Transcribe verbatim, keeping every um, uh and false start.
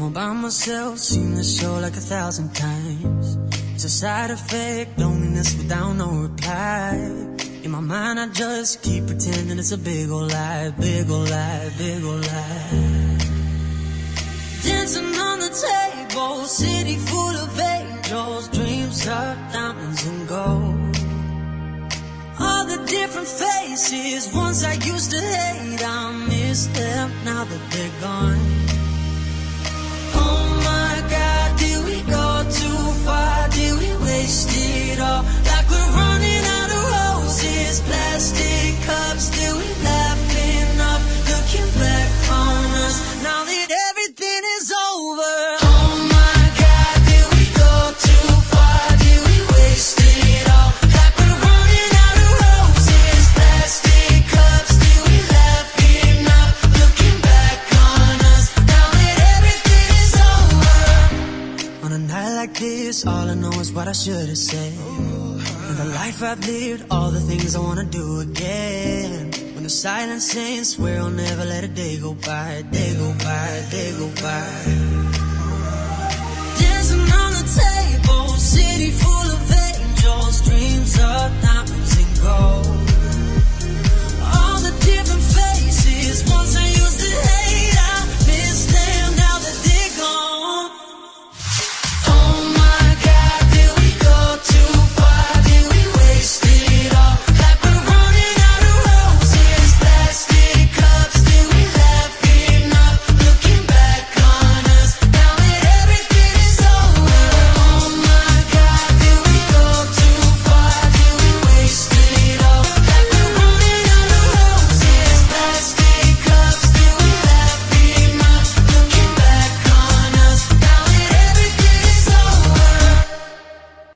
I'm all by myself, seen the show like a thousand times. It's a side effect, loneliness without no reply. In my mind I just keep pretending it's a big ol' lie, big ol' lie, big ol' lie. Dancing on the table, city full of angels, dreams of diamonds and gold. All the different faces, ones I used to hate, I miss them now that they're gone. Oh my God, did we go too far? Did we waste it all? Like we're running out of roses, plastic cups. Did we laugh enough? Looking back on us, now that everything is over. Oh my God, did we go too far? Did we waste it all? Like we're running out of roses, plastic cups. Did we laugh enough? Looking back on us, now that everything is over. On a night like this, all I know is what I should have said. And the life I've lived, all the things I wanna do again. When the silence ends, swear I'll never let a day go by, day go by, day go by. Dancing on the table, city full of angels, dreams of diamonds and gold.